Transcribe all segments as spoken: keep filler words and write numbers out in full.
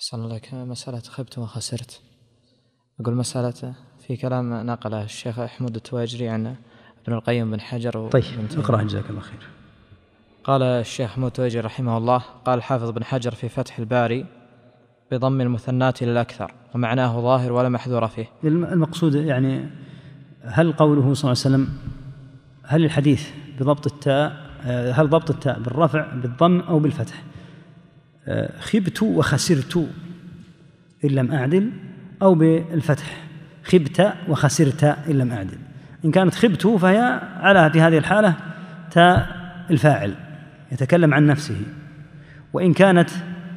أحسن لك. مسألة خبت وخسرت، أقول مسألة في كلام نقله الشيخ أحمد التواجري عن ابن القيم بن حجر. طيب اقرأ جزاك الله خير. قال الشيخ أحمد التواجري رحمه الله: قال الحافظ بن حجر في فتح الباري بضم المثنات للأكثر ومعناه ظاهر ولا محذور فيه. المقصود يعني هل قوله صلى الله عليه وسلم هل الحديث بضبط التاء هل ضبط التاء بالرفع بالضم أو بالفتح؟ خبت وخسرت إن لم أعدل، أو بالفتح خبت وخسرت إن لم أعدل. إن كانت خبت فهي على في هذه الحالة تاء الفاعل يتكلم عن نفسه، وإن كانت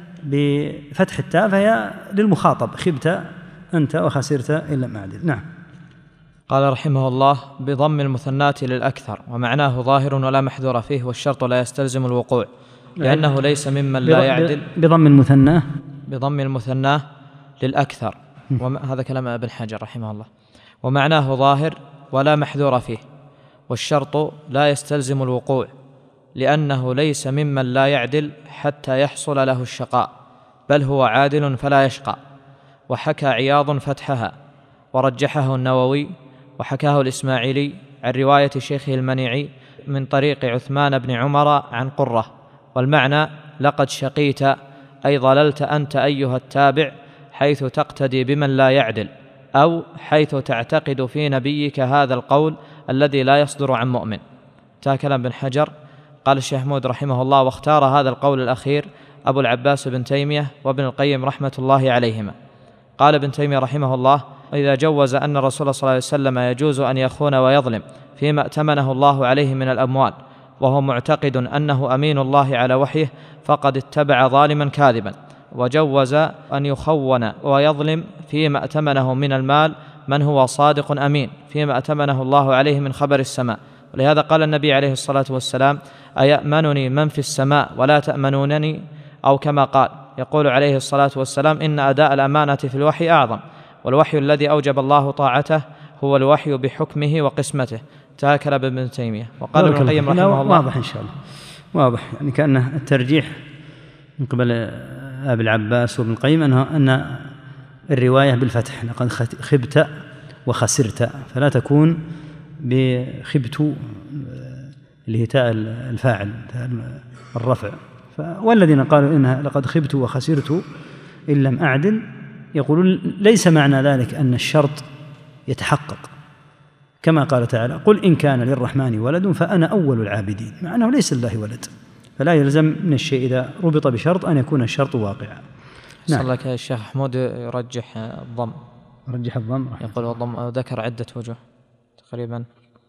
بفتح التاء فهي للمخاطب خبت أنت وخسرت إن لم أعدل. نعم. قال رحمه الله: بضم المثنات للأكثر ومعناه ظاهر ولا محذور فيه، والشرط لا يستلزم الوقوع لأنه ليس ممن لا يعدل. بضم المثنى بضم المثنى للأكثر، وهذا كلام ابن حجر رحمه الله، ومعناه ظاهر ولا محذور فيه، والشرط لا يستلزم الوقوع لأنه ليس ممن لا يعدل حتى يحصل له الشقاء، بل هو عادل فلا يشقى. وحكى عياض فتحها ورجحه النووي، وحكاه الإسماعيلي عن رواية شيخه المنيعي من طريق عثمان بن عمر عن قرة، والمعنى: لقد شقيت أي ضللت أنت أيها التابع حيث تقتدي بمن لا يعدل، أو حيث تعتقد في نبيك هذا القول الذي لا يصدر عن مؤمن. انتهى كلام ابن حجر. قال الشيخ محمود رحمه الله: واختار هذا القول الأخير أبو العباس بن تيمية وابن القيم رحمة الله عليهما. قال ابن تيمية رحمه الله: إذا جوز أن الرسول صلى الله عليه وسلم يجوز أن يخون ويظلم فيما ائتمنه الله عليه من الأموال وهو معتقد أنه أمين الله على وحيه، فقد اتبع ظالما كاذبا. وجوز أن يخون ويظلم فيما ائتمنه من المال من هو صادق أمين فيما ائتمنه الله عليه من خبر السماء. ولهذا قال النبي عليه الصلاة والسلام: أيأمنني من في السماء ولا تأمنونني؟ أو كما قال يقول عليه الصلاة والسلام: إن أداء الأمانة في الوحي أعظم، والوحي الذي أوجب الله طاعته هو الوحي بحكمه وقسمته. تاكل ابن تيمية. وقال ابن القيم رحمه الله: واضح إن شاء الله، واضح يعني كأنه الترجيح من قبل أبي العباس وابن القيم أنه أن الرواية بالفتح، لقد خبت وخسرت، فلا تكون بخبت اللي هي تاء الفاعل تاء الرفع. والذين قالوا إنها لقد خبت وخسرت إن لم أعدل يقولون ليس معنى ذلك أن الشرط يتحقق، كما قال تعالى: قل إن كان للرحمن ولد فأنا أول العابدين، مع أنه ليس لله ولد، فلا يلزم من الشيء إذا ربط بشرط أن يكون الشرط واقعا. نعم. صلى لك الشيخ حمود يرجح الضم، رجح الضم، يقول الضم ذكر عدة وجه، تقريبا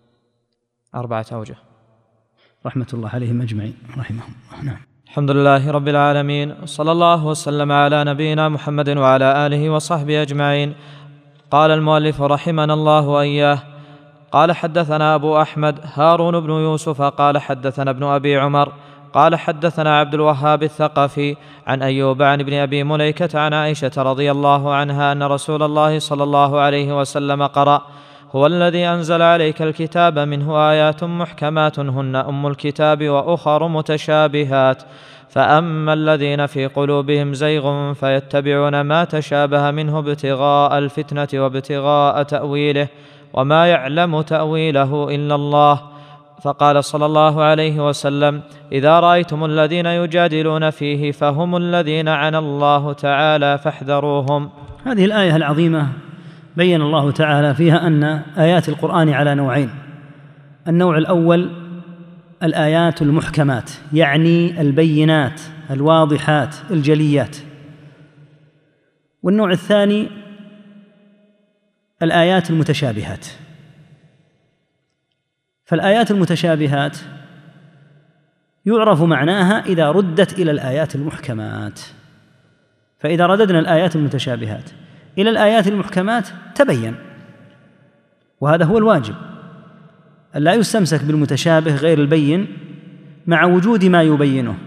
أربعة أوجه رحمة الله عليهم أجمعين رحمهم. نعم. الحمد لله رب العالمين، صلى الله وسلم على نبينا محمد وعلى آله وصحبه أجمعين. قال المؤلف رحمنا الله وإياه: قال حدثنا أبو أحمد هارون بن يوسف قال حدثنا ابن أبي عمر قال حدثنا عبد الوهاب الثقفي عن أيوب عن ابن أبي مليكة عن عائشة رضي الله عنها أن رسول الله صلى الله عليه وسلم قرأ: هو الذي أنزل عليك الكتاب منه آيات محكمات هن أم الكتاب وأخر متشابهات، فأما الذين في قلوبهم زيغ فيتبعون ما تشابه منه ابتغاء الفتنة وابتغاء تأويله وما يعلم تأويله إلا الله. فقال صلى الله عليه وسلم: إذا رأيتم الذين يجادلون فيه فهم الذين عنى الله تعالى فاحذروهم. هذه الآية العظيمة بين الله تعالى فيها أن آيات القرآن على نوعين: النوع الأول الآيات المحكمات، يعني البينات الواضحات الجليات، والنوع الثاني الآيات المتشابهات. فالآيات المتشابهات يعرف معناها إذا ردت إلى الآيات المحكمات، فإذا رددنا الآيات المتشابهات إلى الآيات المحكمات تبين، وهذا هو الواجب، أن لا يستمسك بالمتشابه غير البين مع وجود ما يبينه.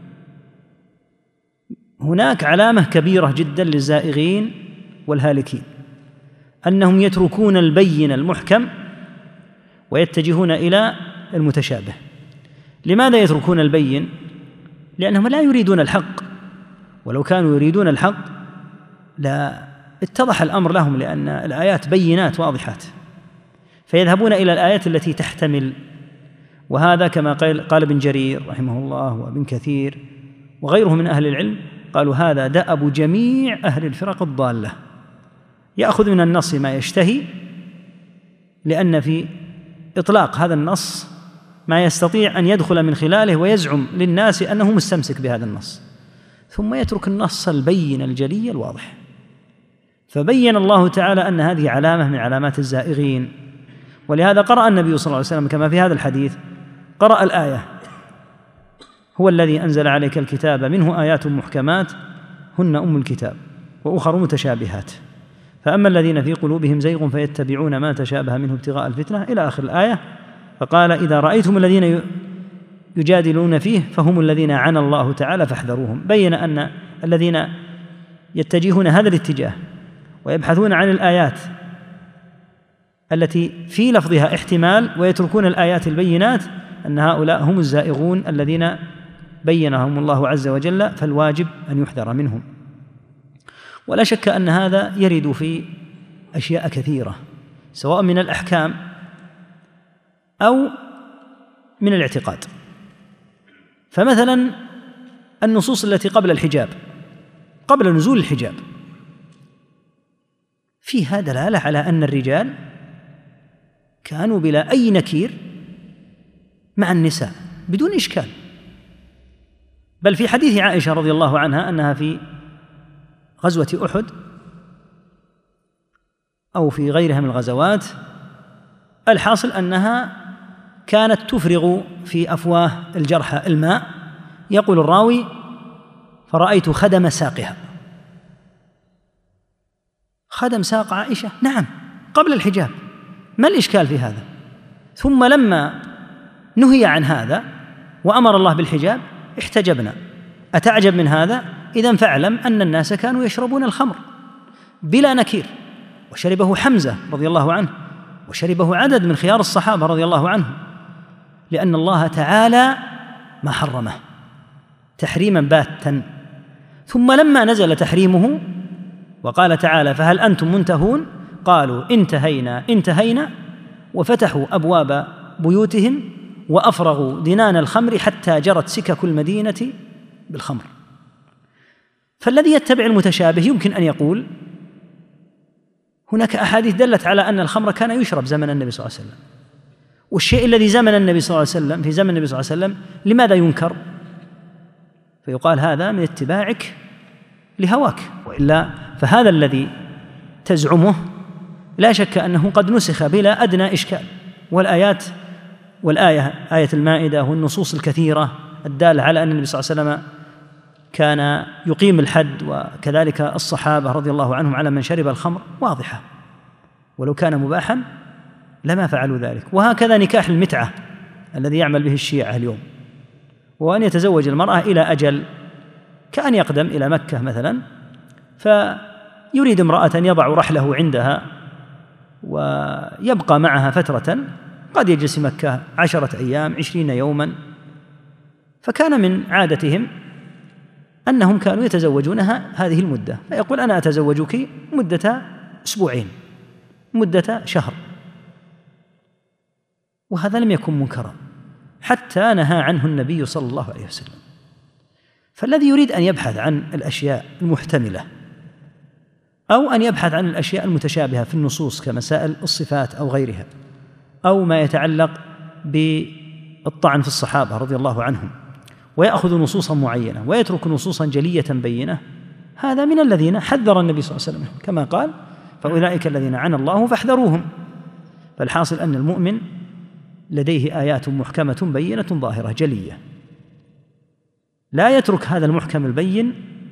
هناك علامة كبيرة جدا للزائغين والهالكين أنهم يتركون البين المحكم ويتجهون إلى المتشابه. لماذا يتركون البين؟ لأنهم لا يريدون الحق، ولو كانوا يريدون الحق لا اتضح الأمر لهم، لأن الآيات بينات واضحات، فيذهبون إلى الآيات التي تحتمل. وهذا كما قال, قال ابن جرير رحمه الله وابن كثير وغيره من أهل العلم، قالوا هذا دأب جميع أهل الفرق الضالة، يأخذ من النص ما يشتهي، لأن في إطلاق هذا النص ما يستطيع أن يدخل من خلاله ويزعم للناس أنه مستمسك بهذا النص، ثم يترك النص البين الجلي الواضح. فبين الله تعالى أن هذه علامة من علامات الزائغين، ولهذا قرأ النبي صلى الله عليه وسلم كما في هذا الحديث، قرأ الآية: هو الذي أنزل عليك الكتاب منه آيات محكمات هن أم الكتاب وأخر متشابهات، فأما الذين في قلوبهم زيغ فيتبعون ما تشابه منه ابتغاء الفتنة إلى آخر الآية. فقال: إذا رأيتم الذين يجادلون فيه فهم الذين عنى الله تعالى فاحذروهم. بين أن الذين يتجهون هذا الاتجاه ويبحثون عن الآيات التي في لفظها احتمال ويتركون الآيات البينات، أن هؤلاء هم الزائغون الذين بينهم الله عز وجل، فالواجب أن يحذر منهم. ولا شك أن هذا يرد في أشياء كثيرة، سواء من الأحكام أو من الاعتقاد. فمثلا النصوص التي قبل الحجاب، قبل نزول الحجاب، فيها دلالة على أن الرجال كانوا بلا أي نكير مع النساء بدون إشكال. بل في حديث عائشة رضي الله عنها أنها في غزوة أحد أو في غيرها من الغزوات، الحاصل أنها كانت تفرغ في أفواه الجرحى الماء، يقول الراوي: فرأيت خدم ساقها. خدم ساق عائشة؟ نعم، قبل الحجاب، ما الإشكال في هذا؟ ثم لما نهي عن هذا وأمر الله بالحجاب احتجبنا. أتعجب من هذا؟ إذن فاعلم أن الناس كانوا يشربون الخمر بلا نكير، وشربه حمزة رضي الله عنه، وشربه عدد من خيار الصحابة رضي الله عنهم، لأن الله تعالى ما حرمه تحريما باتا. ثم لما نزل تحريمه وقال تعالى: فهل أنتم منتهون؟ قالوا: انتهينا انتهينا، وفتحوا أبواب بيوتهم وأفرغوا دنان الخمر حتى جرت سكك المدينة بالخمر. فالذي يتبع المتشابه يمكن أن يقول: هناك أحاديث دلت على أن الخمر كان يشرب زمن النبي صلى الله عليه وسلم، والشيء الذي زمن النبي صلى الله عليه وسلم في زمن النبي صلى الله عليه وسلم لماذا ينكر؟ فيقال: هذا من اتباعك لهواك، وإلا فهذا الذي تزعمه لا شك أنه قد نسخ بلا أدنى إشكال. والآيات والآية آية المائدة والنصوص الكثيرة الدالة على أن النبي صلى الله عليه وسلم كان يقيم الحد، وكذلك الصحابة رضي الله عنهم على من شرب الخمر، واضحة، ولو كان مباحا لما فعلوا ذلك. وهكذا نكاح المتعة الذي يعمل به الشيعة اليوم، وأن يتزوج المرأة إلى أجل، كأن يقدم إلى مكة مثلا فيريد امرأة يضع رحله عندها ويبقى معها فترة، قد يجلس مكة عشرة أيام عشرين يوما، فكان من عادتهم أنهم كانوا يتزوجونها هذه المدة، فيقول: أنا أتزوجك مدة أسبوعين، مدة شهر. وهذا لم يكن منكرا حتى نهى عنه النبي صلى الله عليه وسلم. فالذي يريد أن يبحث عن الأشياء المحتملة أو أن يبحث عن الأشياء المتشابهة في النصوص كمسائل الصفات أو غيرها، أو ما يتعلق بالطعن في الصحابة رضي الله عنهم، ويأخذ نصوصا معينة ويترك نصوصا جلية بينة، هذا من الذين حذر النبي صلى الله عليه وسلم، كما قال: فأولئك الذين عنى الله فاحذروهم. فالحاصل أن المؤمن لديه آيات محكمة بينة ظاهرة جلية، لا يترك هذا المحكم البين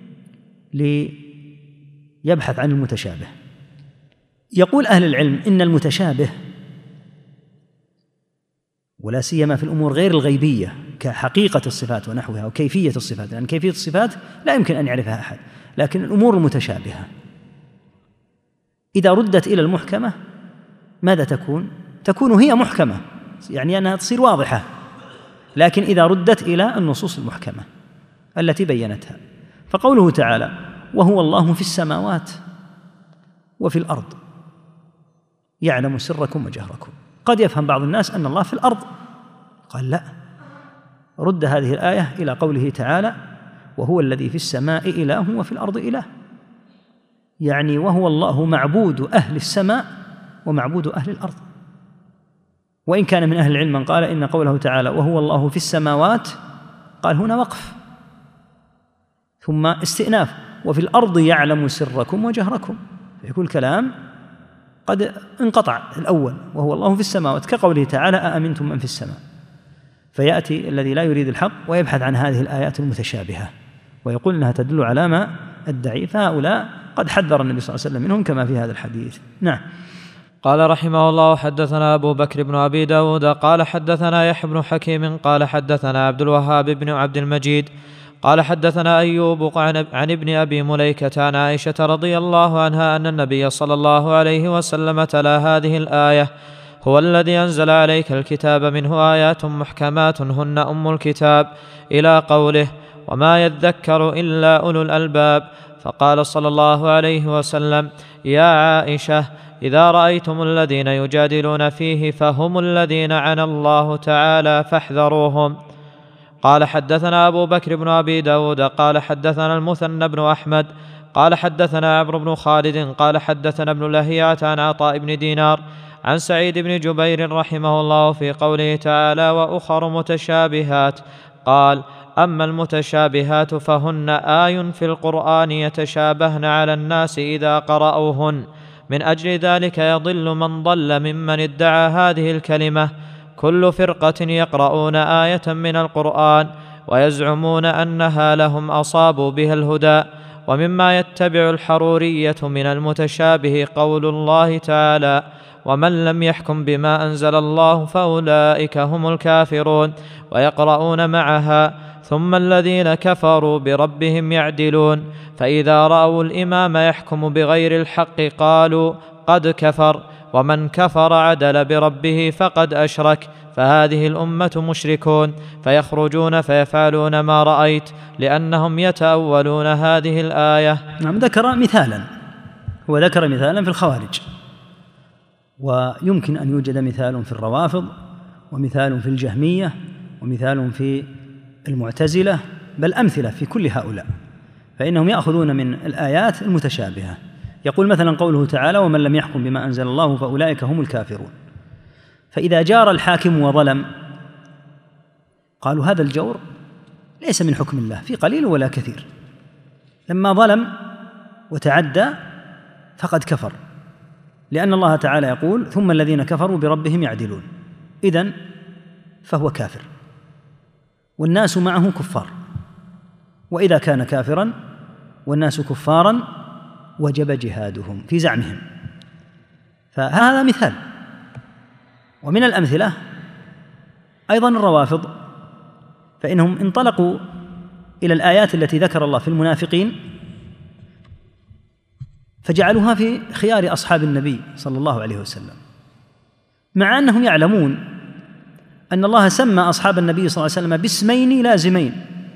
ليبحث عن المتشابه. يقول أهل العلم إن المتشابه، ولا سيما في الأمور غير الغيبية كحقيقة الصفات ونحوها وكيفية الصفات، لأن يعني كيفية الصفات لا يمكن أن يعرفها أحد، لكن الأمور المتشابهة إذا ردت إلى المحكمة ماذا تكون؟ تكون هي محكمة، يعني أنها تصير واضحة. لكن إذا ردت إلى النصوص المحكمة التي بينتها، فقوله تعالى: وهو الله في السماوات وفي الأرض يعلم سركم وجهركم. قد يفهم بعض الناس أن الله في الأرض، قال لا، رد هذه الآية إلى قوله تعالى وهو الذي في السماء إله وفي الأرض إله، يعني وهو الله معبود أهل السماء ومعبود أهل الأرض. وإن كان من أهل العلم من قال إن قوله تعالى وهو الله في السماوات قال هنا وقف ثم استئناف، وفي الأرض يعلم سركم وجهركم، فيكون الكلام قد انقطع الأول وهو الله في السماوات، كقوله تعالى أأمنتم من في السماء، فيأتي الذي لا يريد الحق ويبحث عن هذه الآيات المتشابهة ويقول أنها تدل على ما ادعي، فهؤلاء قد حذر النبي صلى الله عليه وسلم منهم كما في هذا الحديث. نعم. قال رحمه الله حدثنا أبو بكر بن أبي داود قال حدثنا يحيى بن حكيم قال حدثنا عبد الوهاب بن عبد المجيد قال حدثنا أيوب عن ابن أبي مليكة عن عائشة رضي الله عنها أن النبي صلى الله عليه وسلم تلا هذه الآية هو الذي أنزل عليك الكتاب منه آيات محكمات هن أم الكتاب إلى قوله وما يذكر إلا أولو الألباب. فقال صلى الله عليه وسلم يا عائشة إذا رأيتم الذين يجادلون فيه فهم الذين عنى الله تعالى فاحذروهم. قال حدثنا أبو بكر بن أبي داود قال حدثنا المثنى بن أحمد قال حدثنا عمرو بن خالد قال حدثنا ابن لهيعة عن عطاء بن دينار عن سعيد بن جبير رحمه الله في قوله تعالى وأخر متشابهات قال أما المتشابهات فهن آي في القرآن يتشابهن على الناس إذا قرأوهن، من أجل ذلك يضل من ضل ممن ادعى هذه الكلمة. كل فرقة يقرؤون آية من القرآن ويزعمون أنها لهم أصابوا بها الهدى. ومما يتبع الحرورية من المتشابه قول الله تعالى ومن لم يحكم بما أنزل الله فأولئك هم الكافرون، ويقرؤون معها ثم الذين كفروا بربهم يعدلون، فإذا رأوا الإمام يحكم بغير الحق قالوا قد كفر، ومن كفر عدل بربه فقد أشرك، فهذه الأمة مشركون، فيخرجون فيفعلون ما رأيت لأنهم يتأولون هذه الآية. نعم. ذكر مثالا، هو ذكر مثالا في الخوارج، ويمكن أن يوجد مثال في الروافض ومثال في الجهمية ومثال في المعتزلة، بل أمثلة في كل هؤلاء، فإنهم يأخذون من الآيات المتشابهة. يقول مثلا قوله تعالى ومن لم يحكم بما أنزل الله فأولئك هم الكافرون، فإذا جار الحاكم وظلم قالوا هذا الجور ليس من حكم الله في قليل ولا كثير، لما ظلم وتعدى فقد كفر، لأن الله تعالى يقول ثم الذين كفروا بربهم يعدلون، إذن فهو كافر والناس معه كفار، وإذا كان كافرا والناس كفارا وجب جهادهم في زعمهم. فهذا مثال. ومن الأمثلة أيضا الروافض، فإنهم انطلقوا إلى الآيات التي ذكر الله في المنافقين فجعلوها في خيار أصحاب النبي صلى الله عليه وسلم، مع أنهم يعلمون أن الله سمى أصحاب النبي صلى الله عليه وسلم باسمين لازمين: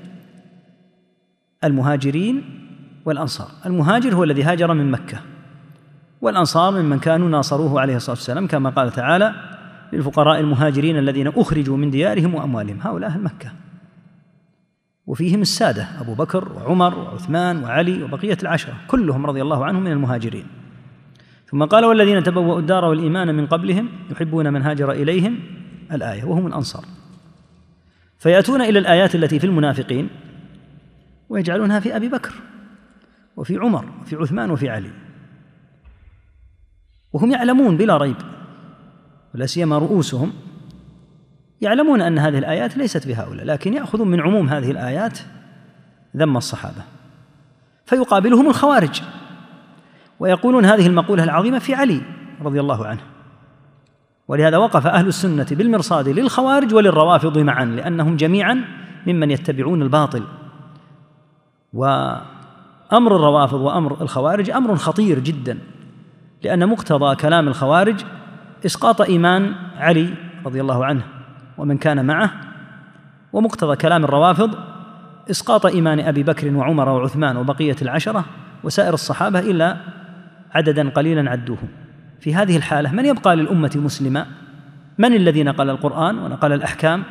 المهاجرين والأنصار. المهاجر هو الذي هاجر من مكة، والأنصار ممن كانوا ناصروه عليه الصلاة والسلام، كما قال تعالى للفقراء المهاجرين الذين أخرجوا من ديارهم وأموالهم، هؤلاء أهل مكة، وفيهم السادة أبو بكر وعمر وعثمان وعلي وبقية العشرة كلهم رضي الله عنهم من المهاجرين. ثم قال والذين تبوأوا الدار والإيمان من قبلهم يحبون من هاجر إليهم، الآية، وهم الأنصار. فيأتون إلى الآيات التي في المنافقين ويجعلونها في أبي بكر وفي عمر وفي عثمان وفي علي، وهم يعلمون بلا ريب، ولا سيما رؤوسهم يعلمون أن هذه الآيات ليست بهؤلاء، لكن يأخذون من عموم هذه الآيات ذم الصحابة. فيقابلهم الخوارج ويقولون هذه المقولة العظيمة في علي رضي الله عنه. ولهذا وقف أهل السنة بالمرصاد للخوارج وللروافض معا، لأنهم جميعا ممن يتبعون الباطل. وأمر الروافض وأمر الخوارج أمر خطير جدا، لأن مقتضى كلام الخوارج إسقاط إيمان علي رضي الله عنه ومن كان معه، ومقتضى كلام الروافض إسقاط إيمان أبي بكر وعمر وعثمان وبقية العشرة وسائر الصحابة إلا عددا قليلا عدوهم. في هذه الحالة من يبقى للأمة مسلما؟ من الذي نقل القرآن ونقل الأحكام؟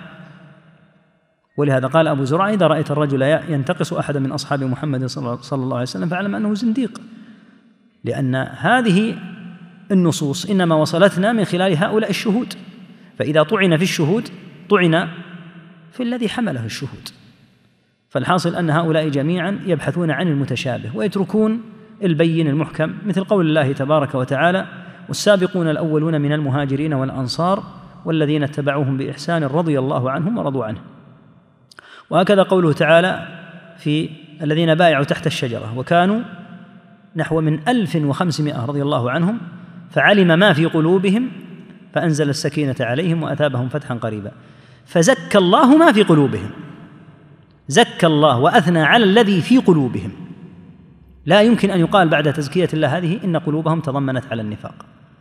ولهذا قال أبو زرعة: إذا رأيت الرجل ينتقص أحدا من أصحاب محمد صلى الله عليه وسلم فاعلم أنه زنديق، لأن هذه النصوص إنما وصلتنا من خلال هؤلاء الشهود، فإذا طعن في الشهود طعن في الذي حمله الشهود. فالحاصل أن هؤلاء جميعا يبحثون عن المتشابه ويتركون البين المحكم، مثل قول الله تبارك وتعالى: والسابقون الأولون من المهاجرين والأنصار والذين اتبعوهم بإحسان رضي الله عنهم ورضوا عنه. وهكذا قوله تعالى في الذين بايعوا تحت الشجرة وكانوا نحو من ألف وخمسمائة رضي الله عنهم فعلم ما في قلوبهم فأنزل السكينة عليهم وأثابهم فتحا قريبا. فزكى الله ما في قلوبهم، زكى الله وأثنى على الذي في قلوبهم. لا يمكن أن يقال بعد تزكية الله هذه إن قلوبهم تضمنت على النفاق،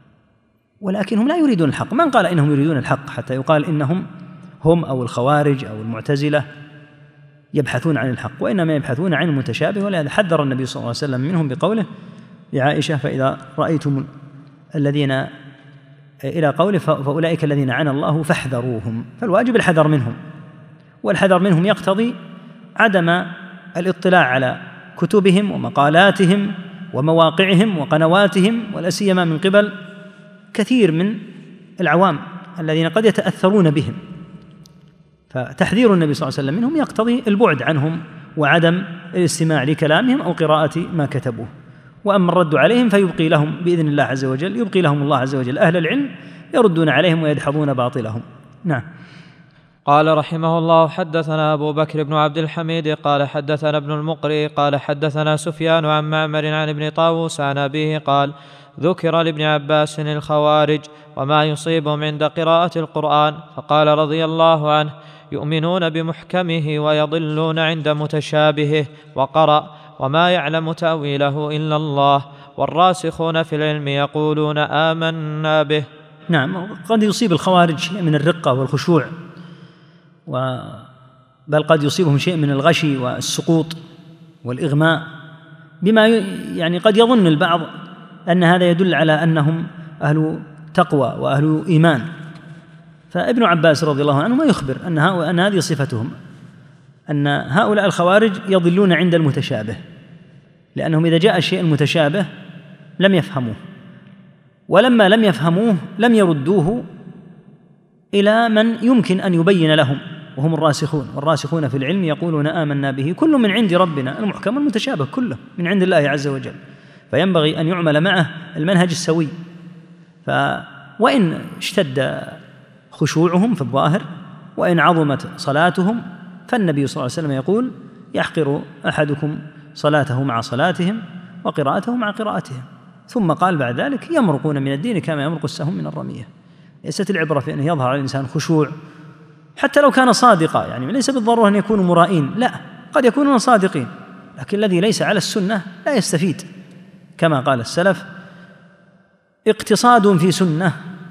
ولكنهم لا يريدون الحق. من قال إنهم يريدون الحق حتى يقال إنهم هم أو الخوارج أو المعتزلة يبحثون عن الحق، وإنما يبحثون عن المتشابه. ولهذا حذر النبي صلى الله عليه وسلم منهم بقوله لعائشة: فإذا رأيتم الذين إلى قوله فأولئك الذين عنى الله فاحذروهم. فالواجب الحذر منهم، والحذر منهم يقتضي عدم الاطلاع على كتبهم ومقالاتهم ومواقعهم وقنواتهم، ولا سيما من قبل كثير من العوام الذين قد يتأثرون بهم. فتحذير النبي صلى الله عليه وسلم منهم يقتضي البعد عنهم وعدم الاستماع لكلامهم أو قراءة ما كتبوه. وأما الرد عليهم فيبقي لهم بإذن الله عز وجل، يبقي لهم الله عز وجل أهل العلم يردون عليهم ويدحضون باطلهم. نعم. قال رحمه الله: حدثنا أبو بكر بن عبد الحميد قال حدثنا ابن المقري قال حدثنا سفيان عن معمر عن ابن طاووس عن أبيه قال: ذكر لابن عباس الخوارج وما يصيبهم عند قراءة القرآن، فقال رضي الله عنه: يؤمنون بمحكمه ويضلون عند متشابهه. وقرأ: وما يعلم تأويله إلا الله، والراسخون في العلم يقولون آمنا به. نعم، قد يصيب الخوارج شيء من الرقة والخشوع، و بل قد يصيبهم شيء من الغشي والسقوط والإغماء، بما يعني قد يظن البعض أن هذا يدل على أنهم أهل تقوى وأهل إيمان. فابن عباس رضي الله عنه ما يخبر أن, أن هذه صفتهم، أن هؤلاء الخوارج يضلون عند المتشابه، لأنهم إذا جاء الشيء المتشابه لم يفهموه، ولما لم يفهموه لم يردوه إلى من يمكن أن يبين لهم، وهم الراسخون. والراسخون في العلم يقولون آمنا به كل من عند ربنا، المحكم المتشابه كله من عند الله عز وجل، فينبغي أن يعمل معه المنهج السوي. ف وإن اشتد خشوعهم في الظاهر وإن عظمت صلاتهم، فالنبي صلى الله عليه وسلم يقول: يحقر أحدكم صلاته مع صلاتهم وقراءته مع قراءتهم. ثم قال بعد ذلك: يمرقون من الدين كما يمرق السهم من الرمية. ليست العبرة في أن يظهر على الإنسان خشوع حتى لو كان صادقا، يعني ليس بالضرورة أن يكونوا مرائين، لا، قد يكونون صادقين، لكن الذي ليس على السنة لا يستفيد. كما قال السلف: اقتصاد في سنة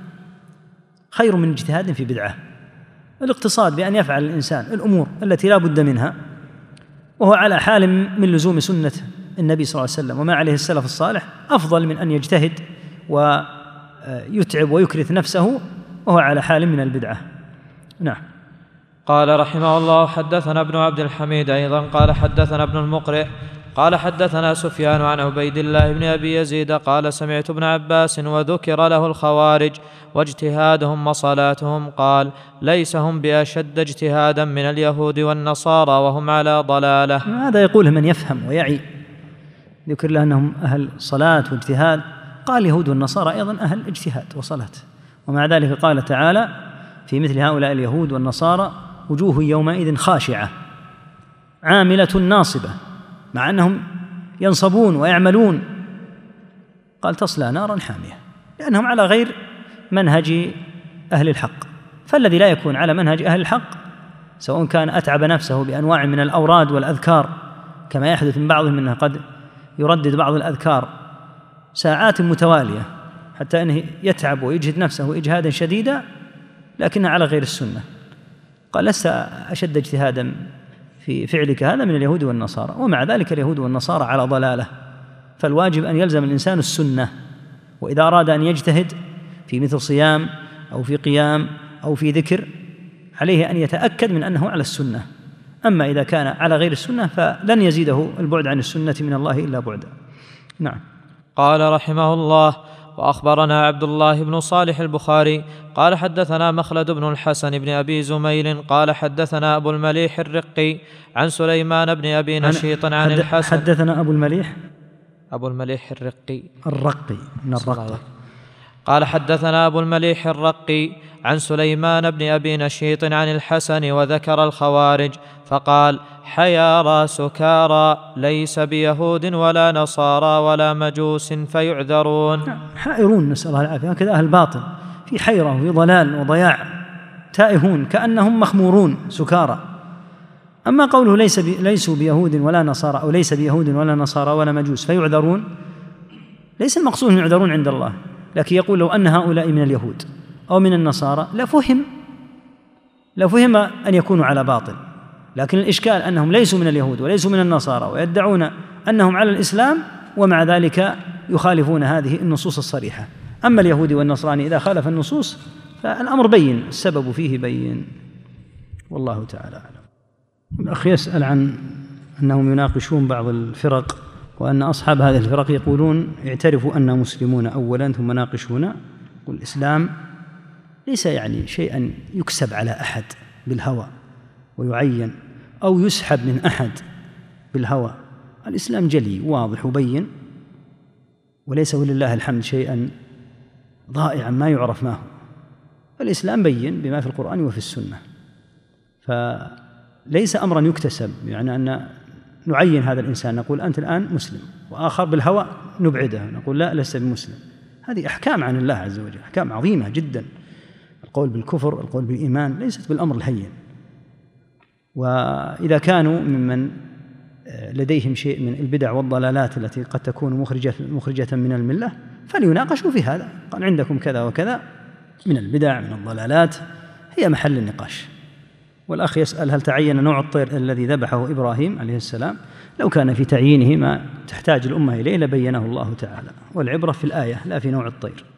خير من اجتهاد في بدعة. الاقتصاد بأن يفعل الإنسان الأمور التي لا بد منها وهو على حال من لزوم سنة النبي صلى الله عليه وسلم وما عليه السلف الصالح، أفضل من أن يجتهد ويتعب ويكرث نفسه وهو على حال من البدعة. نعم. قال رحمه الله: حدثنا ابن عبد الحميد أيضا قال حدثنا ابن المقرئ قال حدثنا سفيان عن عبيد الله بن أبي يزيد قال: سمعت ابن عباس وذكر له الخوارج واجتهادهم وصلاتهم، قال: ليس هم بأشد اجتهادا من اليهود والنصارى وهم على ضلالة. هذا يقوله من يفهم ويعي. ذكر له أنهم أهل صلاة واجتهاد، قال اليهود والنصارى أيضا أهل اجتهاد وصلاة. ومع ذلك قال تعالى في مثل هؤلاء اليهود والنصارى: وجوه يومئذ خاشعة عاملة ناصبة، مع أنهم ينصبون ويعملون، قال: تصلى نارا حامية، لأنهم على غير منهج أهل الحق. فالذي لا يكون على منهج أهل الحق سواء كان أتعب نفسه بأنواع من الأوراد والأذكار، كما يحدث من بعضهم أنه قد يردد بعض الأذكار ساعات متوالية حتى أنه يتعب ويجهد نفسه إجهادا شديدا، لكنه على غير السنة. قال: لست أشد اجتهادا في فعلك هذا من اليهود والنصارى. ومع ذلك اليهود والنصارى على ضلالة، فالواجب أن يلزم الإنسان السنة، وإذا أراد أن يجتهد في مثل صيام أو في قيام أو في ذكر عليه أن يتأكد من أنه على السنة. أما إذا كان على غير السنة فلن يزيده البعد عن السنة من الله إلا بعدا. نعم. قال رحمه الله: وأخبرنا عبد الله بن صالح البخاري قال حدثنا مخلد بن الحسن بن أبي زميل قال حدثنا أبو المليح الرقي عن سليمان بن أبي نشيط عن حد الحسن. حدثنا أبو المليح أبو المليح الرقي الرقي من الرقة. قال حدثنا أبو المليح الرقي عن سليمان بن أبي نشيط عن الحسن وذكر الخوارج فقال: حيارى سكارى ليس بيهود ولا نصارى ولا مجوس فيعذرون. حائرون نسأل الله العافية، هكذا أهل الباطل في حيرة وفي ضلال وضياع، تائهون كأنهم مخمورون سكارى. أما قوله ليس بي ليسوا بيهود ولا نصارى أو ليس بيهود ولا نصارى ولا مجوس فيعذرون، ليس المقصود أن يعذرون عند الله، لكن يقول لو أن هؤلاء من اليهود أو من النصارى لفهم لفهم أن يكونوا على باطل، لكن الإشكال أنهم ليسوا من اليهود وليسوا من النصارى ويدعون أنهم على الإسلام ومع ذلك يخالفون هذه النصوص الصريحة. أما اليهودي والنصراني إذا خالف النصوص فالأمر بين، السبب فيه بين، والله تعالى أعلم. الأخ يسأل عن أنهم يناقشون بعض الفرق وأن أصحاب هذه الفرق يقولون اعترفوا أننا مسلمون أولا ثم ناقشونا. والإسلام ليس يعني شيئا يكسب على أحد بالهوى ويعين أو يسحب من أحد بالهوى. الإسلام جلي واضح وبين، وليس ولله الحمد شيئا ضائعا ما يعرف ما هو. الإسلام بين بما في القرآن وفي السنة، فليس أمرا يكتسب، يعني أن نعين هذا الإنسان نقول أنت الآن مسلم، وآخر بالهوى نبعده نقول لا لست بمسلم. هذه أحكام عن الله عز وجل، أحكام عظيمة جدا. القول بالكفر، القول بالإيمان، ليست بالأمر الهين. وإذا كانوا ممن لديهم شيء من البدع والضلالات التي قد تكون مخرجة, مخرجة من الملة فليناقشوا في هذا. قال عندكم كذا وكذا من البدع من الضلالات، هي محل النقاش. والأخ يسأل هل تعين نوع الطير الذي ذبحه إبراهيم عليه السلام؟ لو كان في تعيينه ما تحتاج الأمة إليه لبينه الله تعالى، والعبرة في الآية لا في نوع الطير.